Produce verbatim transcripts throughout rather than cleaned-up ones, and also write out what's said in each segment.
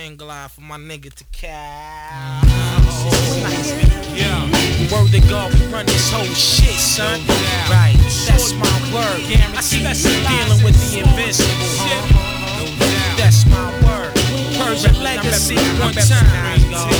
hand glide for my nigga to Cal. Nice. Yeah. Word to God, we run this whole shit, son. Right, that's my word. I see you dealing with the invincible, huh? That's my word. Persian legacy, one time.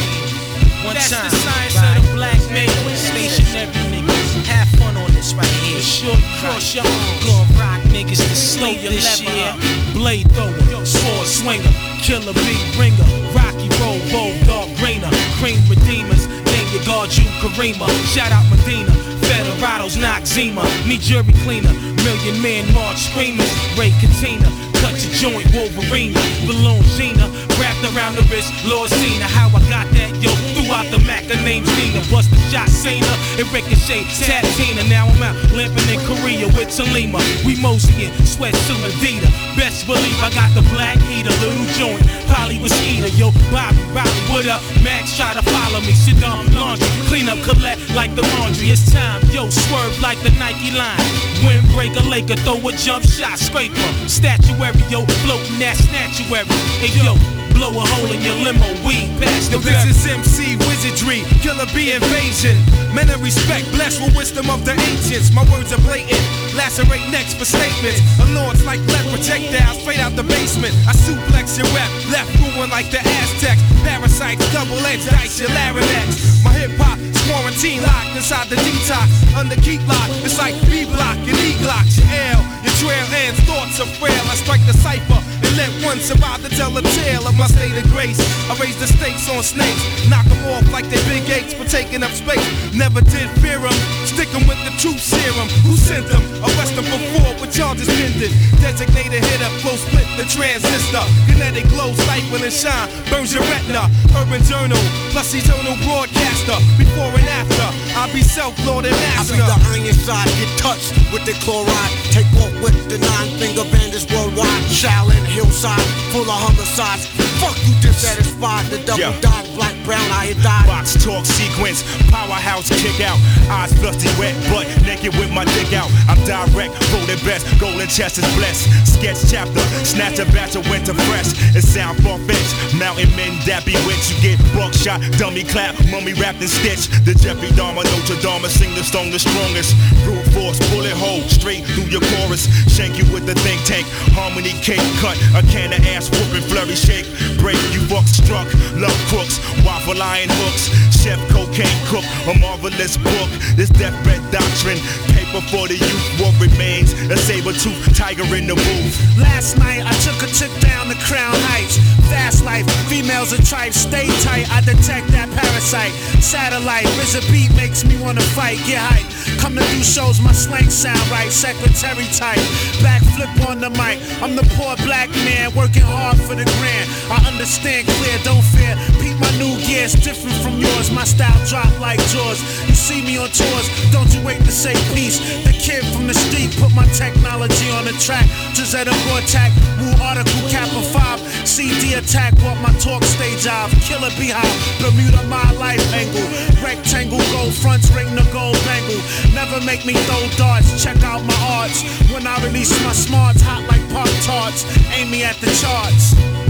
One that's time. That's the science right. Of the black man. Stationary niggas. Have fun on this right here. Short cross your arms. Gonna rock niggas to sleep this year. Blade thrower, sword swinger, killer bee ringer, Rocky roll, bulldog greener, cream redeemers. Name your guard, you Karima. Shout out Medina. Federados, Noxema. Need jury cleaner. Million man march screamers. Ray Katina. Cut your joint, Wolverine. Balloon Gina. Wrapped around the wrist, Lord Cena. How I got that, yo. Throughout the Mac, her name's Nina. Bust the shot, Cena. It ricochet, Tatina. Now I'm out limping in Korea with Talima. We moseying, sweatsuit Adidas. Best believe I got the black heater. Little joint, Polly was eater. Yo, Bobby, Bobby, what up? Max try to follow me. Sit down, laundry. Clean up, collect like the laundry. It's time, yo, swerve like the Nike line. Windbreaker, Laker, throw a jump shot, scraper. Statuary, yo, floating that statuary. Hey, yo. Blow a hole in your limo, weed past the This is M C wizardry, killer bee invasion. Men of respect, blessed with wisdom of the ancients. My words are blatant, lacerate necks for statements. A lord's like lead projectiles straight out the basement. I suplex your rep, left ruin like the Aztecs. Parasites, double-edged dice, your larynx. My hip-hop is quarantine locked inside the detox. Under keep lock, it's like B-block and E-glocks. Your L, your trail ends, thoughts are frail. I strike the cipher and let one survive to tell a tale of my state of grace. I raise the stakes on snakes, knock them off like they big apes for taking up space. Never did fear them, stick them with the truth serum. Who sent them? Arrest them for fraud with charges pending. Designated hitter, flow split the transistor. Kinetic glow, stifle and shine, burns your retina. Urban journal, plus eternal broadcaster. Before and after, I'll be self-lord and master. I be the iron side, get touched with the chloride. Take off with the nine-finger bandits worldwide. Shaolin hillside, full of homicides. Fuck you dissatisfied, the double yeah. dot, black, brown, iodine. Box talk sequence, powerhouse kick out. Eyes flusty wet, butt naked with my dick out. I'm direct, voted best, golden chest is blessed. Sketch chapter, snatch a batch of winter fresh. It sound far-fetched, mountain men that bewitched. You get buckshot, dummy clap, mummy wrapped in stitch. The Jeffrey Dahmer, Notre Dame, sing the stone the strongest. Brute force, bullet hole, straight through your chorus. Shank you with the think tank, harmony cake cut. A can of ass whooping, flurry shake. Break, you fuck struck, love crooks, waffle iron hooks, chef cocaine cook, a marvelous book. This deathbed doctrine, paper for the youth. What remains, a saber-toothed tiger in the booth. Last night I took a chick down to Crown Heights. Fast life, females and tribes, stay tight. I detect that parasite. Satellite, RZA beat makes me wanna fight. Get hype, come to do shows, my slang sound right. Secretary type, backflip on the mic. I'm the poor black man working hard for the grand. I understand clear, don't fear. Peep my new gears, different from yours. My style drop like Jaws. You see me on tours, don't you wait to say peace. The kid from the street put my technology on the track. Gisetta Vortac, Woo Article Kappa five. C D attack, walk my talk stage off. Killer Beehive, Bermuda my life angle. Rectangle, gold fronts, ring the gold bangle. Never make me throw darts, check out my arts. When I release my smarts, hot like Pop Tarts. Aim me at the charts.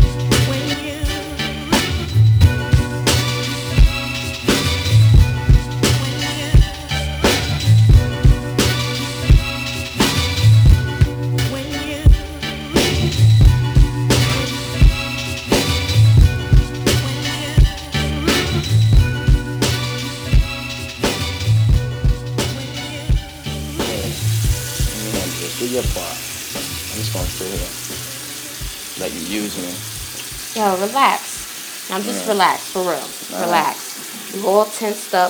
Do your part. I'm just gonna sit here. Let you use me. Yo, relax. I'm just Yeah. relaxed, for real. Nah. Relax. You all tensed up.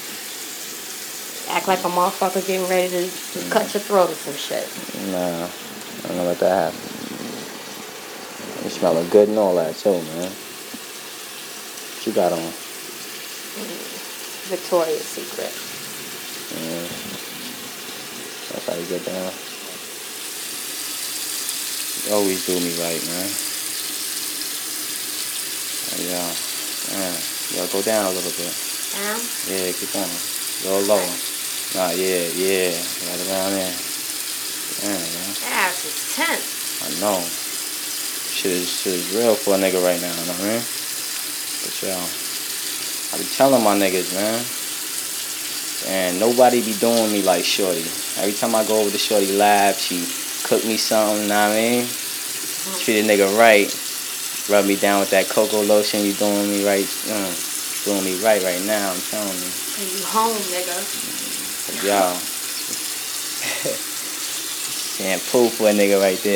Act like a motherfucker getting ready to, to Mm. cut your throat or some shit. Nah, I don't know let that happen. You smelling good and all that too, man. What you got on? Victoria's Secret. Yeah. That's how you get down. You always do me right, man. Yeah. Yeah. Yo, go down a little bit. Down? Yeah, keep on. Go low. Nah, yeah, yeah. Right around there. Yeah, man. Ass is tense. I know. Shit is, shit is real for a nigga right now, you know what I mean? But yo, I be telling my niggas, man. And nobody be doing me like Shorty. Every time I go over to Shorty lab, she cook me something, you know what I mean? Treat a nigga right. Rub me down with that cocoa lotion. You doing me right. Mm, doing me right right now, I'm telling you. And you home, nigga. Y'all. Shampoo for a nigga right there.